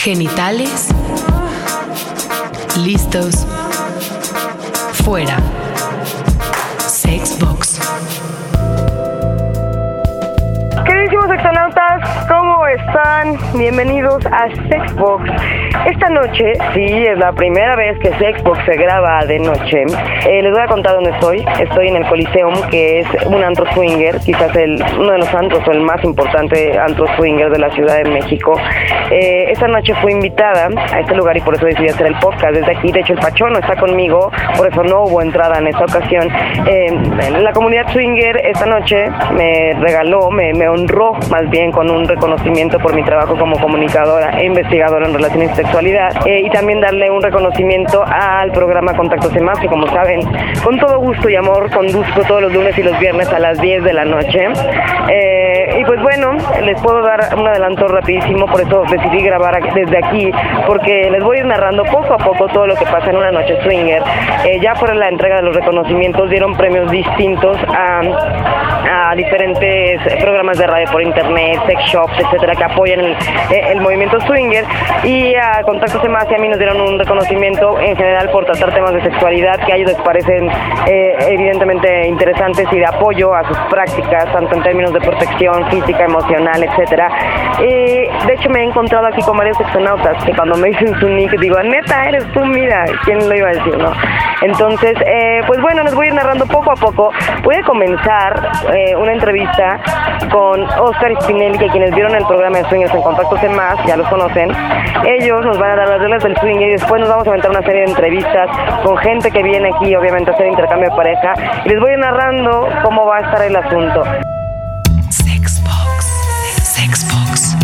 Genitales listos. Fuera. Sexbox. Queridísimos sexonautas, ¿cómo están? Bienvenidos a Sexbox. Esta noche, sí, es la primera vez que Sexbox se graba de noche. Les voy a contar dónde estoy. Estoy en el Coliseum, que es un antro swinger, quizás uno de los antros o el más importante antro swinger de la Ciudad de México. Esta noche fui invitada a este lugar y por eso decidí hacer el podcast desde aquí. De hecho, el Pachono está conmigo, por eso no hubo entrada en esta ocasión. La comunidad swinger esta noche me regaló, me honró más bien con un reconocimiento por mi trabajo como comunicadora e investigadora en relaciones y sexualidad, y también darle un reconocimiento al programa Contacto Más, que como saben, con todo gusto y amor conduzco todos los lunes y los viernes a las 10 de la noche. Y pues bueno, les puedo dar un adelanto rapidísimo, por eso decidí grabar desde aquí, porque les voy a ir narrando poco a poco todo lo que pasa en una noche swinger. Ya fuera la entrega de los reconocimientos, dieron premios distintos a diferentes programas de radio por internet, sex shops, etcétera, que apoyan el movimiento swinger, y a Contacto Más y a mí nos dieron un reconocimiento en general por tratar temas de sexualidad que a ellos les parecen evidentemente interesantes y de apoyo a sus prácticas, tanto en términos de protección física, emocional, etcétera. De hecho, me he encontrado aquí con varios sexonautas que cuando me dicen su nick digo, neta, eres tú, mira, ¿quién lo iba a decir, no? Entonces, pues bueno, les voy a ir narrando poco a poco. Voy a comenzar una entrevista con Oscar Spinelli, que quienes vieron el programa de Swingers en Contacto Más, ya los conocen. Ellos nos van a dar las reglas del swinger y después nos vamos a aventar una serie de entrevistas con gente que viene aquí, obviamente, a hacer intercambio de pareja. Y les voy a ir narrando cómo va a estar el asunto. Sexbox. Sexbox.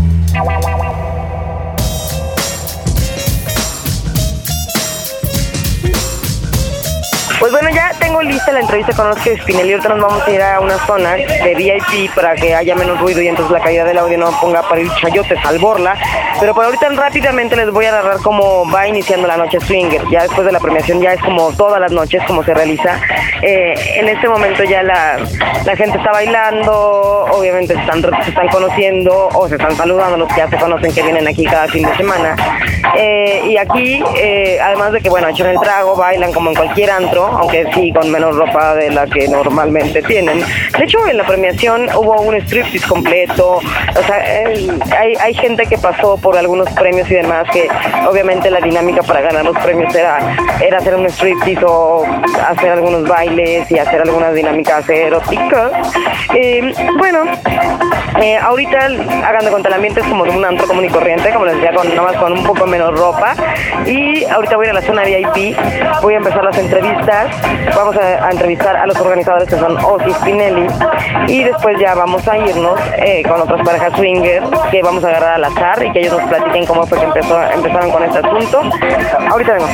Pues bueno, ya tengo lista la entrevista con Oscar Spinelli. Ahorita nos vamos a ir a una zona de VIP para que haya menos ruido y entonces la calidad del audio no ponga para ir chayotes al borla. Pero por ahorita rápidamente les voy a narrar cómo va iniciando la noche swinger. Ya después de la premiación ya es como todas las noches, como se realiza. En este momento ya la gente está bailando, obviamente se están conociendo o se están saludando los que ya se conocen, que vienen aquí cada fin de semana. Y aquí, además de que, bueno, echan el trago, bailan como en cualquier antro, aunque sí con menos ropa de la que normalmente tienen. De hecho, en la premiación hubo un striptease completo. O sea, hay gente que pasó por algunos premios y demás, que obviamente la dinámica para ganar los premios era hacer un striptease o hacer algunos bailes y hacer algunas dinámicas eróticas. Bueno, ahorita hagan de cuenta, el ambiente es como de un antro común y corriente, como les decía, nomás con un poco menos ropa. Y ahorita voy a ir a la zona VIP, voy a empezar las entrevistas. Vamos a entrevistar a los organizadores, que son Oscar y Spinelli, y después ya vamos a irnos con otras parejas swingers que vamos a agarrar al azar y que ellos nos platiquen cómo fue que empezaron con este asunto. Ahorita vengo.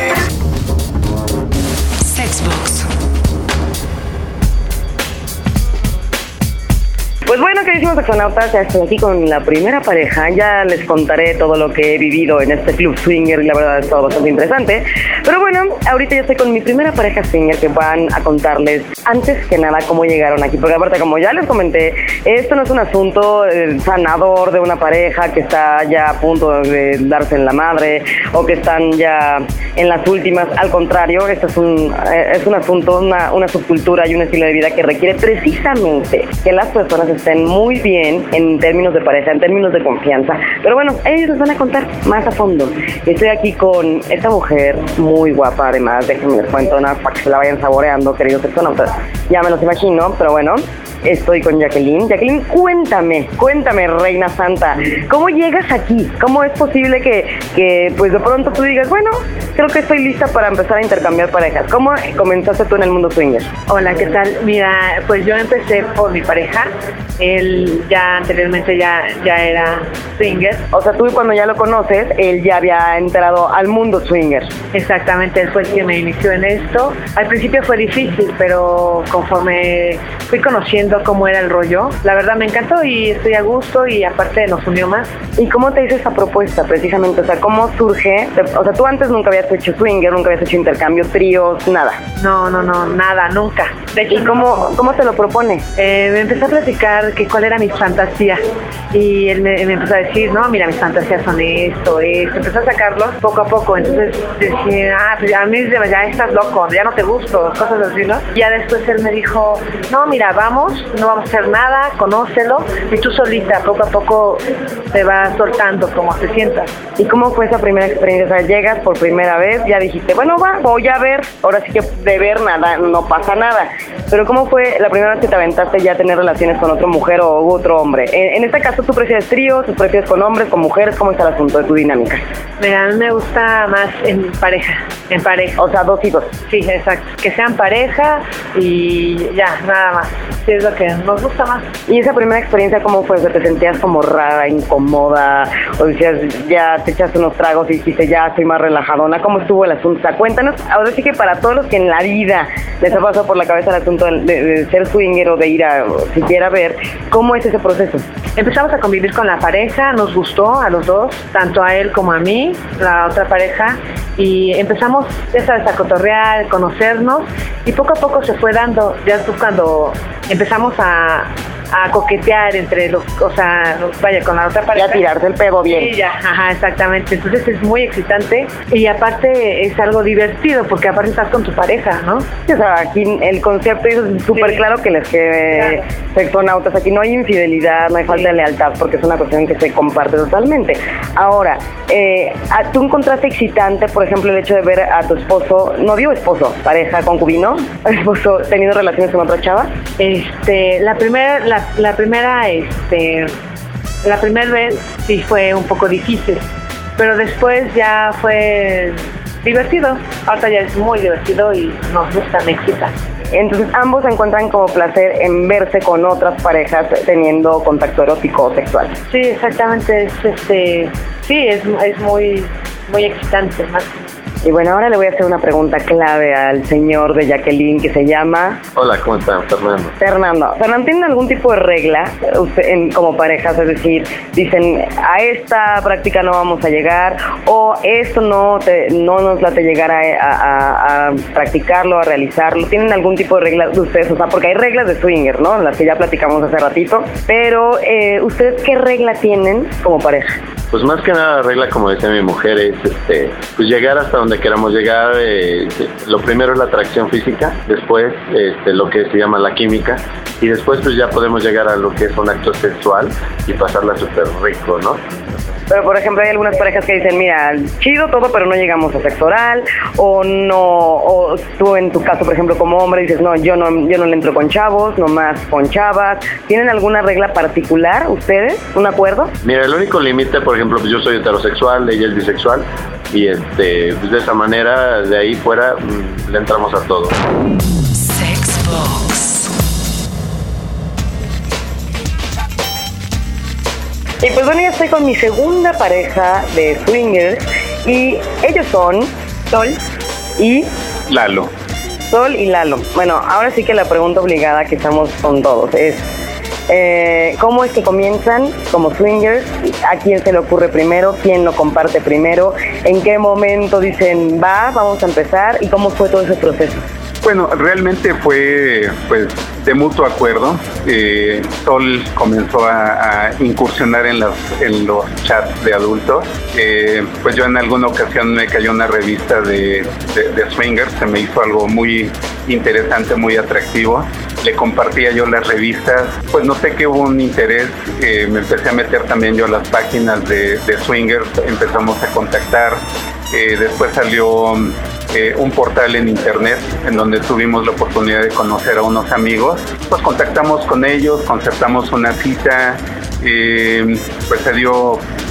Sexbox. Pues bueno, queridísimos sexonautas, ya estoy aquí con la primera pareja. Ya les contaré todo lo que he vivido en este club swinger y la verdad es todo bastante interesante. Pero bueno, ahorita ya estoy con mi primera pareja swinger, que van a contarles antes que nada cómo llegaron aquí. Porque aparte, como ya les comenté, esto no es un asunto sanador de una pareja que está ya a punto de darse en la madre o que están ya en las últimas. Al contrario, esto es un asunto, una subcultura y un estilo de vida que requiere precisamente que las personas estén muy bien en términos de pareja, en términos de confianza. Pero bueno, ellos les van a contar más a fondo. Estoy aquí con esta mujer muy guapa, además, déjenme les cuento nada para que se la vayan saboreando, queridos sexonautas. Ya me los imagino, pero bueno, estoy con Jacqueline. Jacqueline, cuéntame, reina santa, ¿cómo llegas aquí? ¿Cómo es posible que pues de pronto tú digas, bueno, creo que estoy lista para empezar a intercambiar parejas? ¿Cómo comenzaste tú en el mundo swinger? Hola, ¿qué tal? Mira, pues yo empecé por mi pareja. Él ya anteriormente ya era swinger. O sea, tú cuando ya lo conoces, él ya había entrado al mundo swinger. Exactamente, él fue el que me inició en esto. Al principio fue difícil, pero conforme fui conociendo gustó cómo era el rollo. La verdad me encantó y estoy a gusto y aparte nos unió más. ¿Y cómo te hizo esa propuesta precisamente? O sea, ¿cómo surge? O sea, tú antes nunca habías hecho swinger, nunca habías hecho intercambio, tríos, nada. No, nada, nunca. De hecho, ¿Y cómo te lo propone? Me empezó a platicar que cuál era mi fantasía y él me empezó a decir, no, mira, mis fantasías son esto. Empezó a sacarlos poco a poco, entonces decía, pues a mí ya estás loco, ya no te gusto, cosas así, ¿no? Ya después él me dijo, no, mira, vamos, no vamos a hacer nada, conócelo y tú solita, poco a poco te vas soltando como te sientas. ¿Y cómo fue esa primera experiencia? O sea, llegas por primera vez, ya dijiste, bueno, voy a ver, ahora sí que de ver nada, no pasa nada. Pero ¿cómo fue la primera vez que te aventaste ya a tener relaciones con otra mujer o otro hombre? En este caso, ¿tú prefieres tríos, tú prefieres con hombres, con mujeres? ¿Cómo está el asunto de tu dinámica? Mira, a mí me gusta más en pareja. O sea, 2 y 2. Sí, exacto. Que sean pareja y ya, nada más. Sí, es lo que nos gusta más. ¿Y esa primera experiencia cómo fue? ¿Te sentías como rara, incómoda? ¿O decías, ya te echaste unos tragos y dijiste, ya estoy más relajadona? ¿Cómo estuvo el asunto? O sea, cuéntanos, ahora sí que para todos los que en la vida les ha pasado por la cabeza el asunto de ser swinger o de ir a siquiera ver, ¿cómo es ese proceso? Empezamos a convivir con la pareja, nos gustó a los dos, tanto a él como a mí, la otra pareja, y empezamos, ya sabes, a cotorrear, conocernos, y poco a poco se fue dando, ya cuando empezamos a coquetear entre vaya, con la otra pareja. Ya tirarse el pedo bien. Sí, ya, ajá, exactamente. Entonces es muy excitante y aparte es algo divertido porque aparte estás con tu pareja, ¿no? Sí, o sea, aquí el concepto es súper claro que les quede sexonautas. Aquí no hay infidelidad, no hay falta de lealtad porque es una cuestión que se comparte totalmente. Ahora, ¿tú encontraste excitante, por ejemplo, el hecho de ver a tu esposo, novio o esposo, pareja, concubino, esposo teniendo relaciones con otra chava? La primera vez sí fue un poco difícil, pero después ya fue divertido. Ahorita ya es muy divertido y nos gusta, me excita. Entonces ambos encuentran como placer en verse con otras parejas teniendo contacto erótico o sexual. Sí, exactamente, es muy excitante más. Y bueno, ahora le voy a hacer una pregunta clave al señor de Jacqueline que se llama... Hola, ¿cómo están? Fernando, ¿tienen algún tipo de regla como parejas? Es decir, dicen, a esta práctica no vamos a llegar o esto no nos late llegar a practicarlo, a realizarlo. ¿Tienen algún tipo de regla de ustedes? O sea, porque hay reglas de swinger, ¿no? Las que ya platicamos hace ratito. Pero, ¿ustedes qué regla tienen como pareja? Pues más que nada la regla, como decía mi mujer, es pues llegar hasta donde queramos llegar. Lo primero es la atracción física, después lo que se llama la química y después pues ya podemos llegar a lo que es un acto sexual y pasarla súper rico, ¿no? Pero, por ejemplo, hay algunas parejas que dicen, mira, chido todo, pero no llegamos a sexo oral, o tú en tu caso, por ejemplo, como hombre, dices, no, yo no le entro con chavos, nomás con chavas. ¿Tienen alguna regla particular ustedes? ¿Un acuerdo? Mira, el único límite, por ejemplo, pues yo soy heterosexual, ella es bisexual, y pues de esa manera, de ahí fuera, le entramos a todo. Sexbox. Y pues bueno, ya estoy con mi segunda pareja de swingers y ellos son Sol y Lalo. Sol y Lalo. Bueno, ahora sí que la pregunta obligada que estamos con todos es ¿cómo es que comienzan como swingers? ¿A quién se le ocurre primero? ¿Quién lo comparte primero? ¿En qué momento dicen, vamos a empezar? ¿Y cómo fue todo ese proceso? Bueno, realmente fue pues de mutuo acuerdo. Sol comenzó a incursionar en los chats de adultos. Pues yo en alguna ocasión me cayó una revista de swingers, se me hizo algo muy interesante, muy atractivo. Le compartía yo las revistas, pues noté que hubo un interés, me empecé a meter también yo a las páginas de swingers, empezamos a contactar. Después salió un portal en internet en donde tuvimos la oportunidad de conocer a unos amigos. Pues contactamos con ellos, concertamos una cita, pues se dio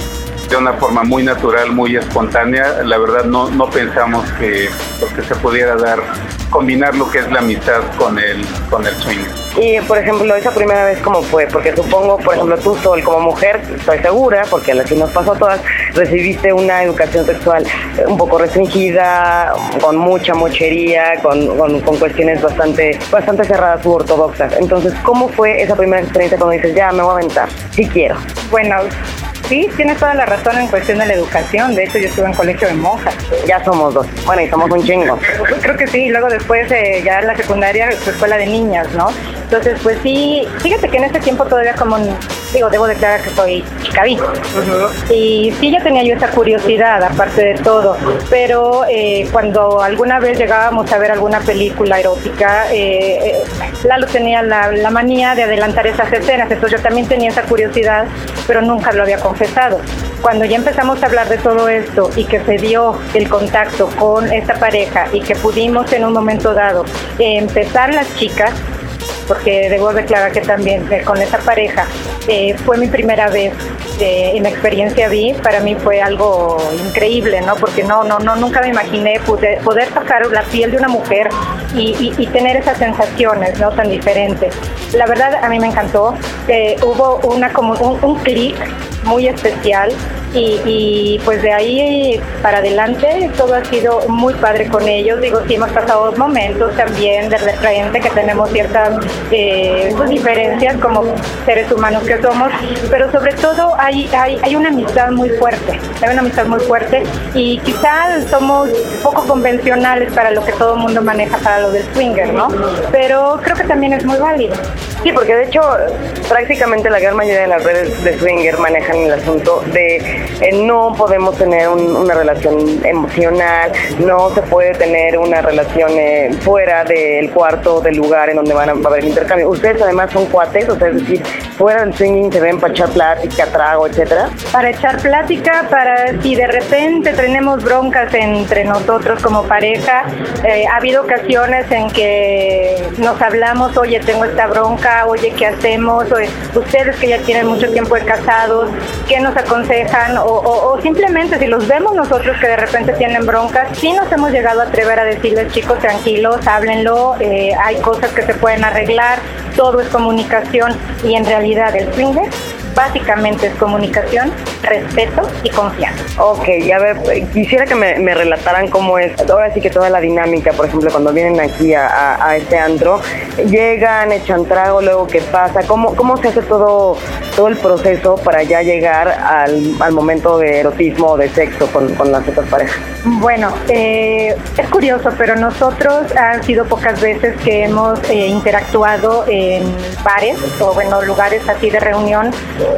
de una forma muy natural, muy espontánea. La verdad no pensamos que se pudiera combinar lo que es la amistad con el swing. Y, por ejemplo, esa primera vez, ¿cómo fue? Porque supongo, por ejemplo, tú, Sol, como mujer, estoy segura, porque así nos pasó a todas, recibiste una educación sexual un poco restringida, con mucha mochería, con cuestiones bastante cerradas u ortodoxas. Entonces, ¿cómo fue esa primera experiencia cuando dices, ya me voy a aventar, sí quiero? Bueno, sí, tienes toda la razón en cuestión de la educación. De hecho, yo estuve en colegio de monjas. Ya somos dos. Bueno, y somos un chingo. Creo que sí. Y luego después, ya en la secundaria, fue escuela de niñas, ¿no? Entonces, pues sí, fíjate que en ese tiempo todavía debo declarar que soy chicaví. Y sí, ya tenía yo esa curiosidad, aparte de todo. Pero cuando alguna vez llegábamos a ver alguna película erótica, Lalo tenía la manía de adelantar esas escenas. Entonces yo también tenía esa curiosidad, pero nunca lo había confesado. Cuando ya empezamos a hablar de todo esto y que se dio el contacto con esta pareja y que pudimos en un momento dado empezar las chicas, porque debo declarar que también con esa pareja fue mi primera vez en experiencia vi, para mí fue algo increíble, ¿no? Porque nunca me imaginé poder tocar la piel de una mujer y tener esas sensaciones, ¿no? Tan diferentes. La verdad, a mí me encantó. Hubo un clic muy especial y pues de ahí para adelante todo ha sido muy padre con ellos. Digo, sí hemos pasado momentos también de repente que tenemos ciertas pues diferencias como seres humanos que somos, pero sobre todo hay una amistad muy fuerte, y quizás somos poco convencionales para lo que todo el mundo maneja para lo del swinger, ¿no? Pero creo que también es muy válido. Sí, porque de hecho prácticamente la gran mayoría de las redes de swinger manejan el asunto de no podemos tener una relación emocional, no se puede tener una relación fuera del cuarto, del lugar en donde va a haber el intercambio. Ustedes además son cuates, o sea, es decir, fuera del swinging se ven para echar plática, trago, etcétera. Para echar plática, para si de repente tenemos broncas entre nosotros como pareja, ha habido ocasiones en que nos hablamos, oye, tengo esta bronca, oye, ¿qué hacemos? Oye, ustedes que ya tienen mucho tiempo de casados, ¿qué nos aconsejan? O simplemente si los vemos nosotros que de repente tienen broncas, sí nos hemos llegado a atrever a decirles, chicos, tranquilos, háblenlo, hay cosas que se pueden arreglar, todo es comunicación, y en realidad el swinger básicamente es comunicación, respeto y confianza. Ok, a ver, quisiera que me relataran cómo es, ahora sí que toda la dinámica, por ejemplo, cuando vienen aquí a este antro, llegan, echan trago, luego qué pasa, cómo se hace todo el proceso para ya llegar al momento de erotismo o de sexo con las otras parejas. Bueno, es curioso, pero nosotros han sido pocas veces que hemos interactuado en bares o bueno, lugares así de reunión.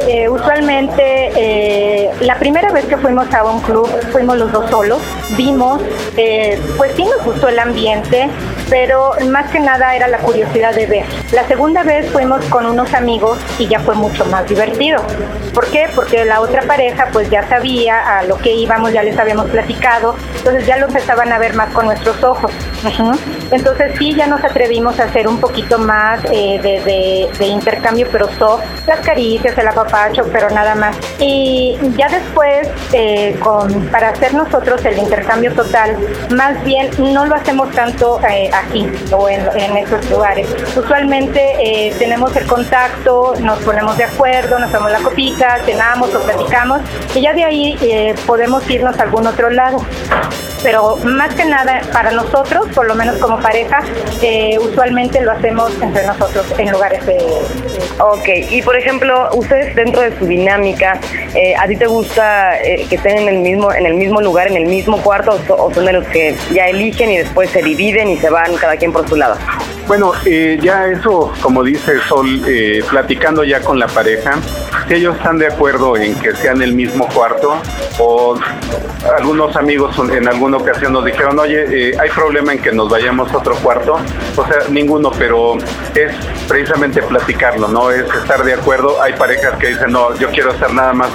Usualmente la primera vez que fuimos a un club fuimos los dos solos, vimos, pues sí nos gustó el ambiente, pero más que nada era la curiosidad de ver. La segunda vez fuimos con unos amigos y ya fue mucho más divertido. ¿Por qué? Porque la otra pareja pues ya sabía a lo que íbamos, ya les habíamos platicado, entonces ya lo empezaban a ver más con nuestros ojos. Entonces sí, ya nos atrevimos a hacer un poquito más de intercambio, pero soft, las caricias, el apapacho, pero nada más. Y ya después, para hacer nosotros el intercambio total, más bien no lo hacemos tanto aquí o en esos lugares. Usualmente tenemos el contacto, nos ponemos de acuerdo, nos tomamos la copita, cenamos o platicamos, y ya de ahí podemos irnos a algún otro lado. Pero más que nada para nosotros, por lo menos como pareja, usualmente lo hacemos entre nosotros en lugares de... Ok, y por ejemplo, ustedes dentro de su dinámica, ¿a ti te gusta que estén en el mismo lugar, en el mismo cuarto, o son de los que ya eligen y después se dividen y se van cada quien por su lado? Bueno, ya eso, como dice Sol, platicando ya con la pareja, si ellos están de acuerdo en que sea en el mismo cuarto, o algunos amigos en alguna ocasión nos dijeron, oye, hay problema en que nos vayamos a otro cuarto, o sea, ninguno, pero es precisamente platicarlo, ¿no? Es estar de acuerdo. Hay parejas que dicen, no, yo quiero estar nada más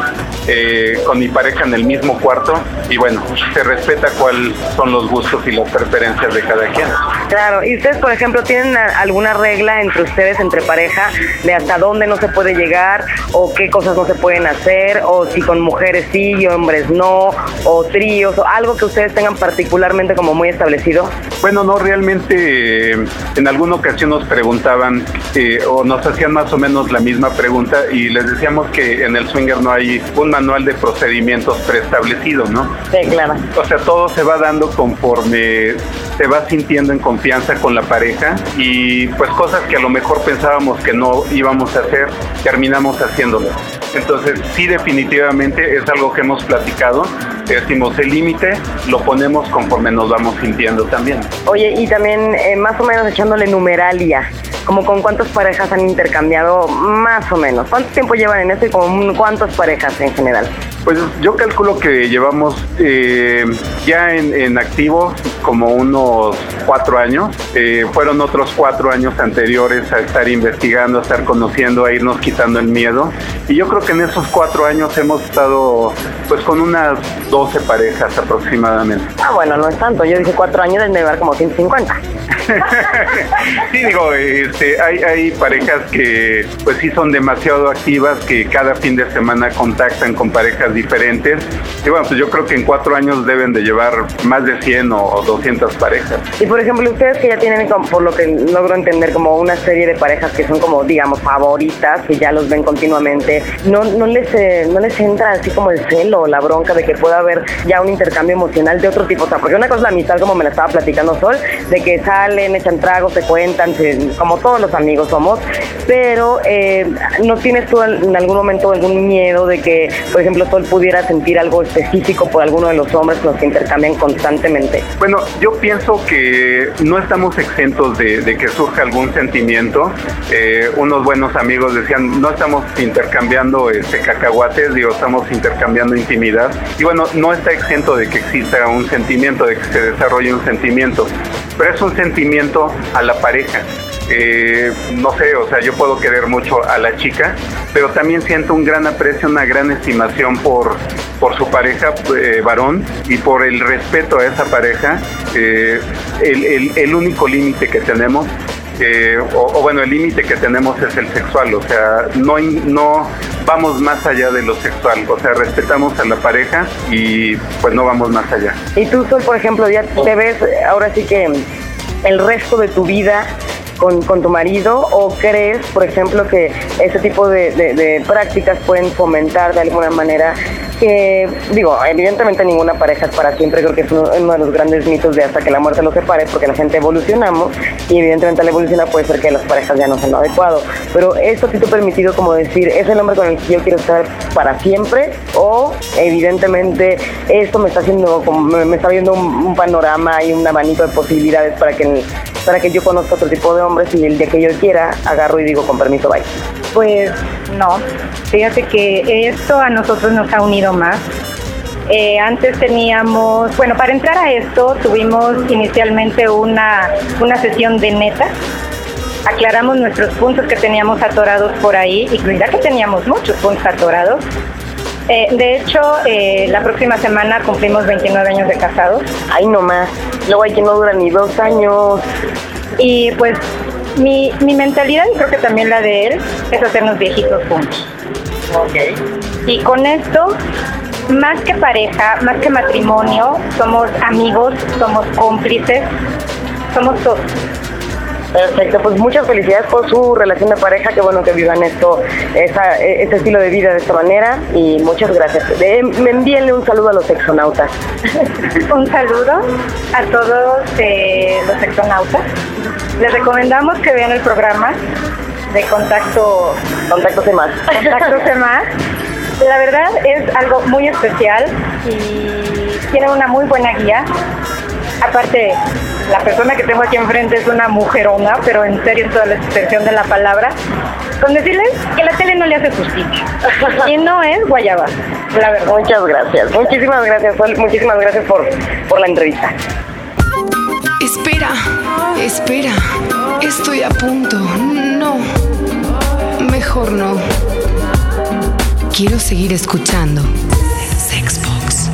con mi pareja en el mismo cuarto y bueno, se respeta cuáles son los gustos y las preferencias de cada quien. Claro, y ustedes, por ejemplo, ¿tienen alguna regla entre ustedes, entre pareja, de hasta dónde no se puede llegar, o qué cosas no se pueden hacer, o si con mujeres sí y hombres no, o tríos, o algo que ustedes tengan particularmente como muy establecido? Bueno, no, realmente en alguna ocasión nos preguntaban o nos hacían más o menos la misma pregunta y les decíamos que en el swinger no hay un manual de procedimientos preestablecido, ¿no? Sí, claro. O sea, todo se va dando conforme se va sintiendo en confianza con la pareja y pues cosas que a lo mejor pensábamos que no íbamos a hacer, terminamos haciéndolo. Entonces, sí, definitivamente es algo que hemos platicado. Decimos, el límite lo ponemos conforme nos vamos sintiendo también. Oye, y también más o menos echándole numeralia, como con cuántas parejas han intercambiado, más o menos. ¿Cuánto tiempo llevan en esto y con cuántas parejas en general? Pues yo calculo que llevamos ya en activo como unos 4 años. Fueron otros 4 años anteriores a estar investigando, a estar conociendo, a irnos quitando el miedo. Y yo creo que en esos 4 años hemos estado pues con unas 12 parejas aproximadamente. Ah, bueno, no es tanto. Yo dije 4 años, deben llevar como 150. Sí, digo, hay parejas que pues sí son demasiado activas, que cada fin de semana contactan con parejas diferentes. Y bueno, pues yo creo que en 4 años deben de llevar más de 100 o 200 parejas. Y por ejemplo, ustedes que ya tienen, por lo que logro entender, como una serie de parejas que son como, digamos, favoritas, que ya los ven continuamente, ¿no les entra así como el celo o la bronca de que pueda haber ya un intercambio emocional de otro tipo? O sea, porque una cosa es la amistad, como me la estaba platicando Sol, de que salen, echan tragos, se cuentan, como todos los amigos somos, pero ¿no tienes tú en algún momento algún miedo de que, por ejemplo, Sol pudiera sentir algo específico por alguno de los hombres con los que intercambian constantemente? Bueno, yo pienso que no estamos exentos de que surja algún sentimiento. Unos buenos amigos decían, no estamos intercambiando cacahuates, digo, estamos intercambiando intimidad. Y bueno, no está exento de que exista un sentimiento, de que se desarrolle un sentimiento, pero es un sentimiento a la pareja. No sé, o sea, yo puedo querer mucho a la chica, pero también siento un gran aprecio, una gran estimación por su pareja varón y por el respeto a esa pareja. El único límite que tenemos, bueno, el límite que tenemos es el sexual, o sea, no vamos más allá de lo sexual, o sea, respetamos a la pareja y pues no vamos más allá. Y tú, Sol, por ejemplo, ya te ves ahora sí que el resto de tu vida con tu marido, o crees, por ejemplo, que ese tipo de prácticas pueden fomentar de alguna manera que, digo, evidentemente ninguna pareja es para siempre, creo que es uno de los grandes mitos de hasta que la muerte los separe, porque la gente evolucionamos y evidentemente al evolucionar puede ser que las parejas ya no sean lo adecuado, pero esto sí te ha permitido como decir, es el hombre con el que yo quiero estar para siempre, o evidentemente esto me está haciendo, me está viendo un panorama y un abanico de posibilidades para que yo conozca otro tipo de hombres y el día que yo quiera agarro y digo con permiso, bye. Pues no, fíjate que esto a nosotros nos ha unido más. Antes teníamos, bueno, para entrar a esto tuvimos inicialmente una sesión de neta. Aclaramos nuestros puntos que teníamos atorados por ahí, y ya que teníamos muchos puntos atorados. De hecho, la próxima semana cumplimos 29 años de casados. Ay, no más. Luego hay quien no dura ni 2 años. Y pues mi mentalidad, y creo que también la de él, es hacernos viejitos juntos. Ok. Y con esto, más que pareja, más que matrimonio, somos amigos, somos cómplices, somos todos. Perfecto, pues muchas felicidades por su relación de pareja, qué bueno que vivan este estilo de vida de esta manera, y muchas gracias. Me envíenle un saludo a los sexonautas. Un saludo a todos los sexonautas. Les recomendamos que vean el programa de Contacto Más. Contacto Más. La verdad es algo muy especial y tiene una muy buena guía. Aparte, la persona que tengo aquí enfrente es una mujerona, pero en serio en toda la extensión de la palabra. Con decirles que la tele no le hace justicia. Y no es guayaba, la verdad. Muchas gracias. Muchísimas gracias, Sol. Muchísimas gracias por la entrevista. Espera. Estoy a punto. No. Mejor no. Quiero seguir escuchando Sexbox.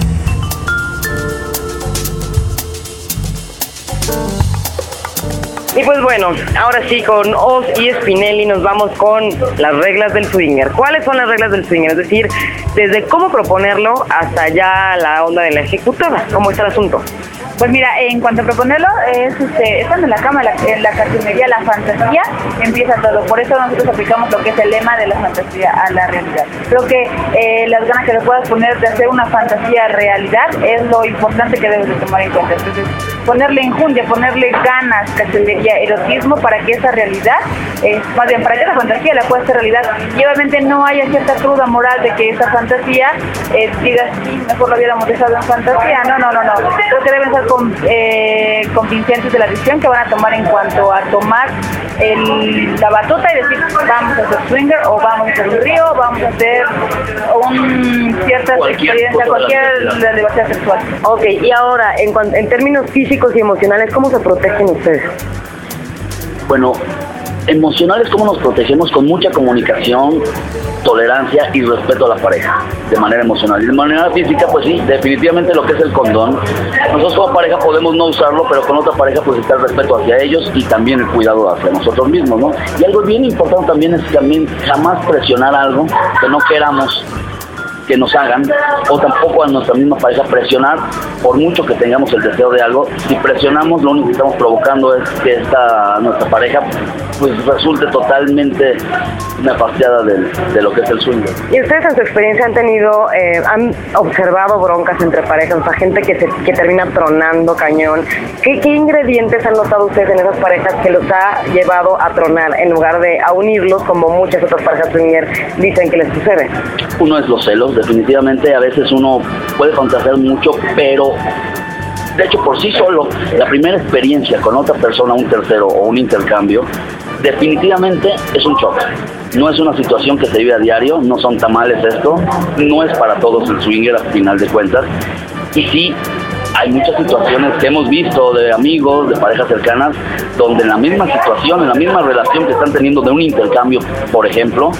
Y pues bueno, ahora sí, con Oz y Spinelli nos vamos con las reglas del swinger. ¿Cuáles son las reglas del swinger? Es decir, desde cómo proponerlo hasta ya la onda de la ejecutada. ¿Cómo está el asunto? Pues mira, en cuanto a proponerlo, estando en la cama, en la cartonería, la fantasía, empieza todo. Por eso nosotros aplicamos lo que es el lema de la fantasía a la realidad. Creo que las ganas que le puedas poner de hacer una fantasía realidad es lo importante que debes de tomar en cuenta. Entonces, ponerle enjundia, ponerle ganas, cacería, erotismo para que esa realidad, más bien para que esa fantasía la pueda hacer realidad. Y obviamente no haya cierta cruda moral de que esa fantasía digas, sí, mejor lo hubiéramos dejado en fantasía. No. Creo que deben ser convincentes de la decisión que van a tomar en cuanto a tomar la batuta y decir, vamos a hacer swinger o vamos a hacer un río, vamos a hacer cierta experiencia, cualquier libertad sexual. Ok, y ahora, en términos físicos y emocionales, ¿cómo se protegen ustedes? Bueno, emocionales, ¿cómo nos protegemos? Con mucha comunicación, tolerancia y respeto a la pareja, de manera emocional. Y de manera física, pues sí, definitivamente lo que es el condón. Nosotros como pareja podemos no usarlo, pero con otra pareja pues está el respeto hacia ellos y también el cuidado hacia nosotros mismos, ¿no? Y algo bien importante también es jamás presionar algo que no queramos que nos hagan, o tampoco a nuestra misma pareja presionar, por mucho que tengamos el deseo de algo. Si presionamos, lo único que estamos provocando es que nuestra pareja pues resulte totalmente nefastiada de lo que es el swing. ¿Y ustedes en su experiencia han observado broncas entre parejas, o sea, gente que termina tronando cañón? ¿Qué ingredientes han notado ustedes en esas parejas que los ha llevado a tronar en lugar de a unirlos, como muchas otras parejas swinger dicen que les sucede? Uno es los celos. Definitivamente a veces uno puede fantasear mucho, pero de hecho por sí solo la primera experiencia con otra persona, un tercero o un intercambio, definitivamente es un choque. No es una situación que se vive a diario, no son tamales esto, no es para todos el swinger al final de cuentas. Y sí, hay muchas situaciones que hemos visto de amigos, de parejas cercanas, donde en la misma situación, en la misma relación que están teniendo de un intercambio, por ejemplo,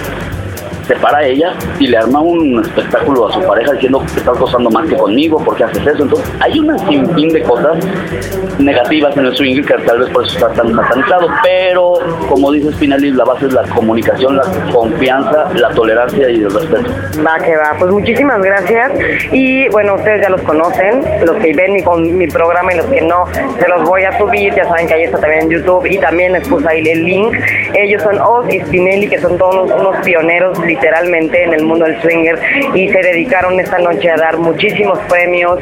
se para ella y le arma un espectáculo a su pareja diciendo que estás gozando más que conmigo, ¿por qué haces eso? Entonces hay una sinfín de cosas negativas en el swing que tal vez por eso está tan satanizado, pero como dice Spinelli, la base es la comunicación, la confianza, la tolerancia y el respeto. Va que va, pues muchísimas gracias. Y bueno, ustedes ya los conocen, los que ven mi programa y los que no, se los voy a subir, ya saben que ahí está también en YouTube y también les puse ahí el link. Ellos son Oz y Spinelli, que son todos unos pioneros literalmente en el mundo del swinger y se dedicaron esta noche a dar muchísimos premios,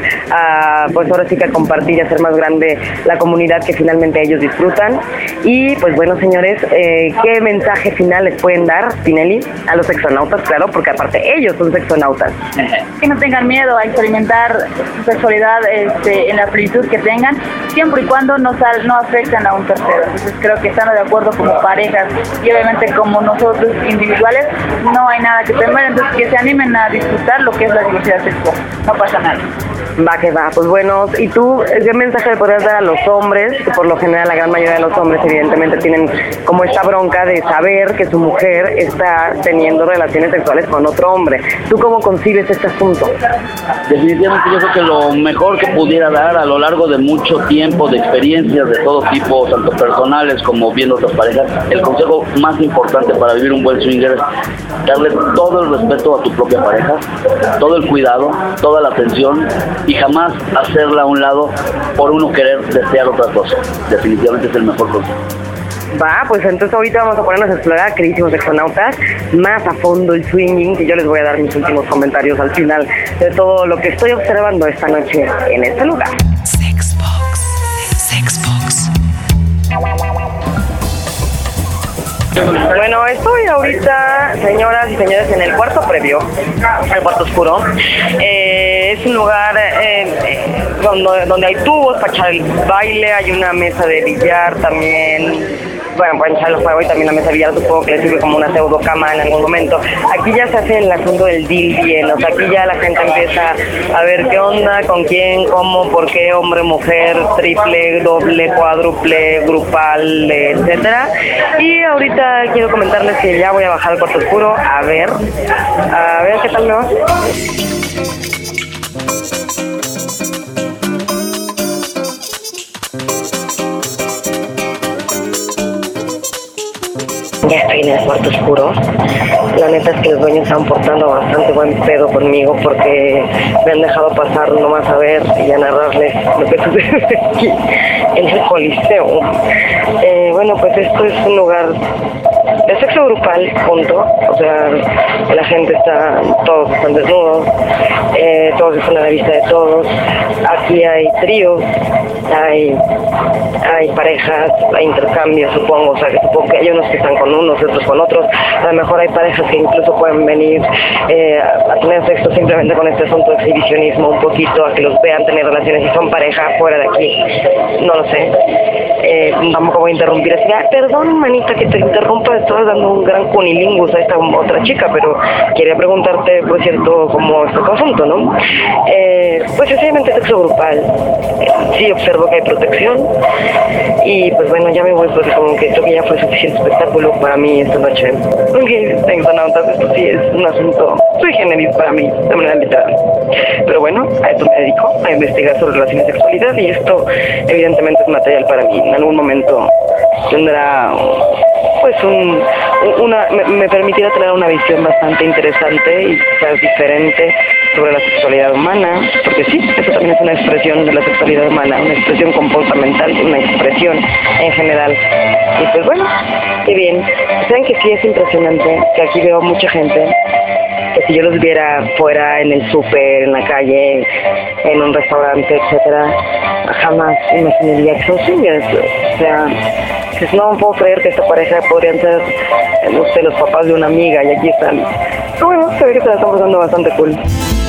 a pues ahora sí que a compartir y hacer más grande la comunidad que finalmente ellos disfrutan. Y pues bueno, señores, ¿qué mensaje final les pueden dar, Spinelli, a los sexonautas? Claro, porque aparte ellos son sexonautas. Que no tengan miedo a experimentar su sexualidad en la plenitud que tengan, siempre y cuando no afecten a un tercero. Entonces creo que estando de acuerdo como parejas y obviamente como nosotros individuales, no hay nada que temer, entonces que se animen a disfrutar lo que es la diversidad sexual, no pasa nada. Va que va, pues bueno, ¿y tú qué mensaje le podrías dar a los hombres? Que por lo general la gran mayoría de los hombres evidentemente tienen como esta bronca de saber que su mujer está teniendo relaciones sexuales con otro hombre. ¿Tú cómo concibes este asunto? Definitivamente yo creo que lo mejor que pudiera dar a lo largo de mucho tiempo de experiencias de todo tipo, tanto personales como viendo otras parejas, el consejo más importante para vivir un buen swinger es darle todo el respeto a tu propia pareja, todo el cuidado, toda la atención y jamás hacerla a un lado por uno querer desear otra cosa. Definitivamente es el mejor consejo. Va, pues entonces ahorita vamos a ponernos a explorar, queridísimos sexonautas, más a fondo el swinging, que yo les voy a dar mis últimos comentarios al final de todo lo que estoy observando esta noche en este lugar. Sexbox. Bueno, estoy ahorita, señoras y señores, en el cuarto previo, el cuarto oscuro. Es un lugar donde hay tubos para echar el baile, hay una mesa de billar también bueno, pueden echar el fuego y también la mesa de billar supongo que les sirve como una pseudo cama en algún momento. Aquí ya se hace el asunto del deal bien, o sea, aquí ya la gente empieza a ver qué onda, con quién, cómo, por qué, hombre, mujer, triple, doble, cuádruple, grupal, etcétera. Y ahorita quiero comentarles que ya voy a bajar al cuarto oscuro a ver qué tal me va. Ya estoy en el cuarto oscuro. La neta es que los dueños están portando bastante buen pedo conmigo porque me han dejado pasar nomás a ver y a narrarles lo que sucede aquí en el Coliseo. Bueno, pues esto es un lugar de sexo grupal, punto. O sea, la gente todos están desnudos, todos están a la vista de todos. Aquí hay tríos, hay parejas, hay intercambios, supongo. O sea, que supongo que hay unos que están con unos y otros con otros. A lo mejor hay parejas que incluso pueden venir a tener sexo simplemente con este asunto de exhibicionismo, un poquito, a que los vean tener relaciones y son pareja fuera de aquí. No lo sé. Tampoco voy a interrumpir así. Perdón, manita, que te interrumpa, estaba dando un gran cunilingus a esta otra chica, pero quería preguntarte, por cierto, cómo está tu asunto, ¿no? Pues sencillamente sexo grupal. Sí observo que hay protección y pues bueno, ya me voy porque como que esto que ya fue suficiente espectáculo para mí esta noche. Aunque tengo notas, esto sí es un asunto sui generis para mí, de manera literal. Pero bueno, a esto me dedico, a investigar sobre relaciones y sexualidad y esto evidentemente es material para mí. En algún momento tendrá pues me permitirá tener una visión bastante interesante y quizás diferente sobre la sexualidad humana, porque sí, eso también es una expresión de la sexualidad humana, una expresión comportamental, una expresión en general. Y pues bueno, qué bien. Saben que sí es impresionante, que aquí veo mucha gente, que si yo los viera fuera, en el súper, en la calle, en un restaurante, etcétera, jamás imaginaría que son swingers. O sea, pues no puedo creer que esta pareja podrían ser, no sé, los papás de una amiga y aquí están. Pero bueno, se ve que se la están pasando bastante cool.